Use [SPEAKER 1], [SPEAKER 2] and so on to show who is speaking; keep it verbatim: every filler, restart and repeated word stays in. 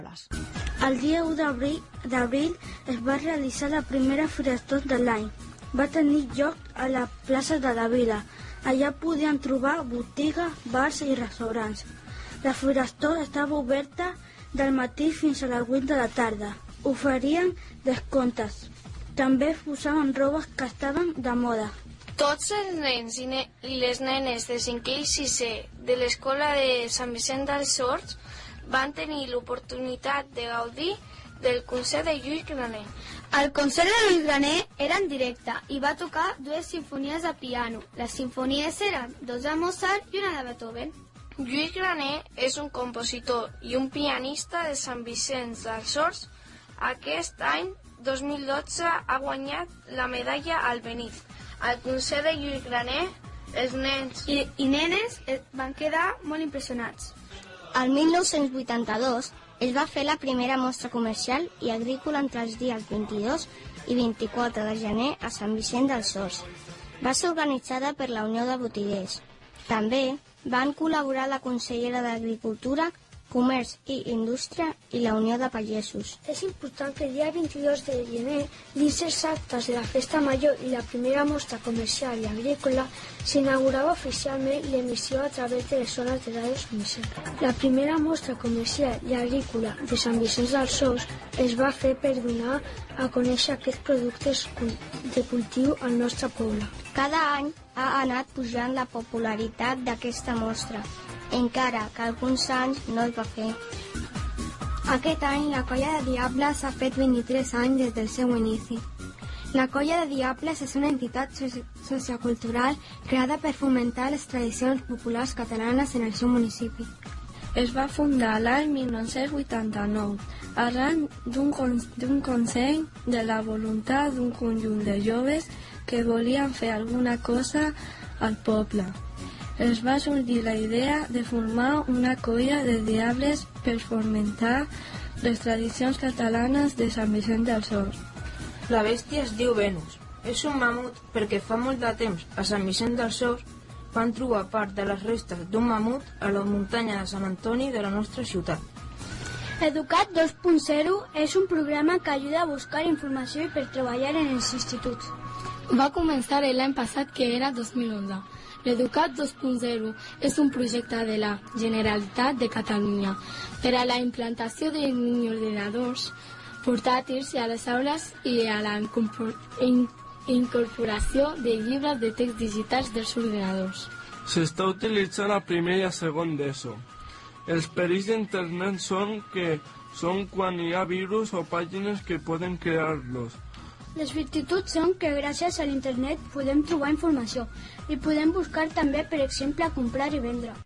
[SPEAKER 1] El dia u d'abril es va realitzar la primera Firestor de l'any. Va tenir lloc a la plaça de la Vila. Allà podien trobar botigues, bars i restaurants. La Firestor estava oberta del matí fins a les vuit de la tarda. Oferien descomptes. També posaven robes que estaven de moda.
[SPEAKER 2] Tots els nens i, ne i les nenes de cinquè i sisè de l'escola de Sant Vicent dels Horts van tenir l'oportunitat de gaudir del concert de Lluís Graner.
[SPEAKER 3] El concert de Lluís Graner era en directe i va tocar dues simfonies de piano. Les simfonies eren dos de Mozart i una de Beethoven.
[SPEAKER 2] Lluís Graner és un compositor i un pianista de Sant Vicent dels Horts. Aquest any, dos mil dotze, ha guanyat la medalla al Benif. Al concert de Lluís Graner, els nens
[SPEAKER 3] i, i nenes van quedar molt impressionats.
[SPEAKER 4] El mil nou-cents vuitanta-dos es va fer la primera mostra comercial i agrícola entre els dies vint-i-dos i vint-i-quatre de gener a Sant Vicent dels Horts. Va ser organitzada per la Unió de Botiguers. També van col·laborar la consellera d'Agricultura, Comerç i Indústria i la Unió de Pagesos.
[SPEAKER 1] És important que el dia vint-i-dos de gener, dins els actes de la Festa Major i la primera mostra comercial i agrícola, s'inaugurava oficialment l'emissió a través de les zones de ràdio Sant Vicent. La primera mostra comercial i agrícola de Sant Vicent dels Horts es va fer per donar a conèixer aquests productes de cultiu al nostre poble.
[SPEAKER 4] Cada any ha anat pujant la popularitat d'aquesta mostra, encara que alguns anys no es va fer.
[SPEAKER 3] Aquest any la Colla de Diables ha fet vint-i-tres anys des del seu inici. La Colla de Diables és una entitat sociocultural creada per fomentar les tradicions populars catalanes en el seu municipi.
[SPEAKER 5] Es va fundar l'any mil nou-cents vuitanta-nou, arran d'un consell de la voluntat d'un conjunt de joves que volien fer alguna cosa al poble. Es va sorgir la idea de formar una colla de diables per fomentar les tradicions catalanes de Sant Vicent dels Horts.
[SPEAKER 6] La bèstia es diu Venus. És un mamut perquè fa molt de temps a Sant Vicent dels Horts van trobar part de les restes d'un mamut a la muntanya de Sant Antoni de la nostra ciutat.
[SPEAKER 1] Educat dos punt zero és un programa que ajuda a buscar informació i per treballar en els instituts.
[SPEAKER 5] Va començar l'any passat, que era dos mil onze. L'Educat dos punt zero és un projecte de la Generalitat de Catalunya per a la implantació de miniordinadors portàtils a les aules i a la incorporació de llibres de text digitals dels ordinadors.
[SPEAKER 7] S'està utilitzant a primer i a segon d'ESO. Els perills d'internet són que són quan hi ha virus o pàgines que poden crear-los.
[SPEAKER 1] Les virtuts són que gràcies a l'internet podem trobar informació i podem buscar també, per exemple, comprar i vendre.